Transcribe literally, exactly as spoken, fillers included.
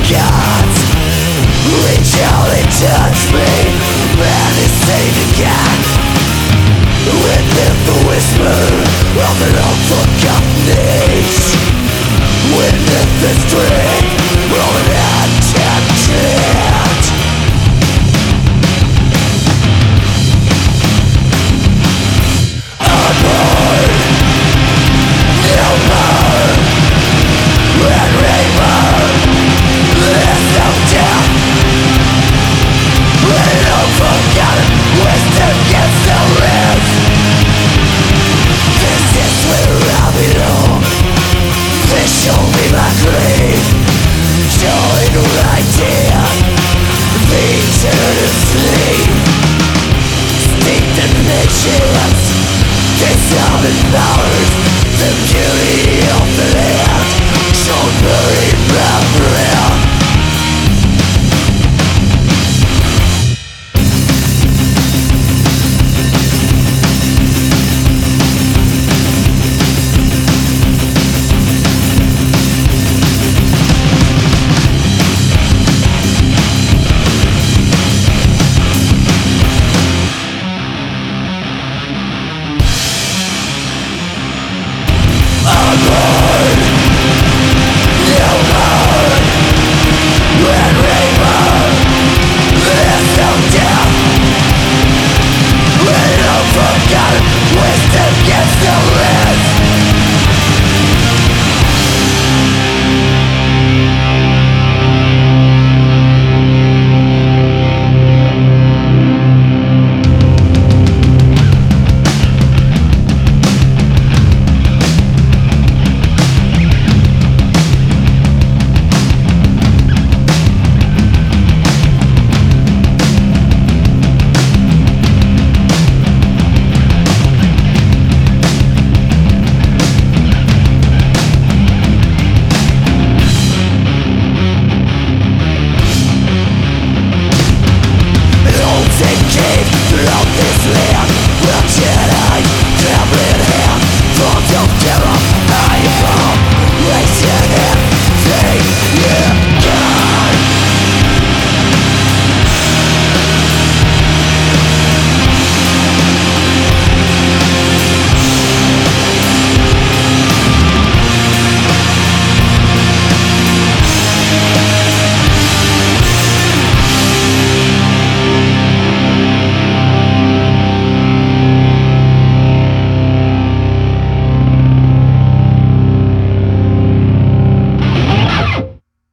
gods. Reach out and touch me, and it's safe again. Within the whisper of an unforgotten age, within this dream of an attachment. Unborn, no more, and reborn. There's no death, an unforgotten wisdom gets no rest. This is where I belong. This shall be my grave. Join right here, the eternal sleep. Steeped in nations, dissolving powers, the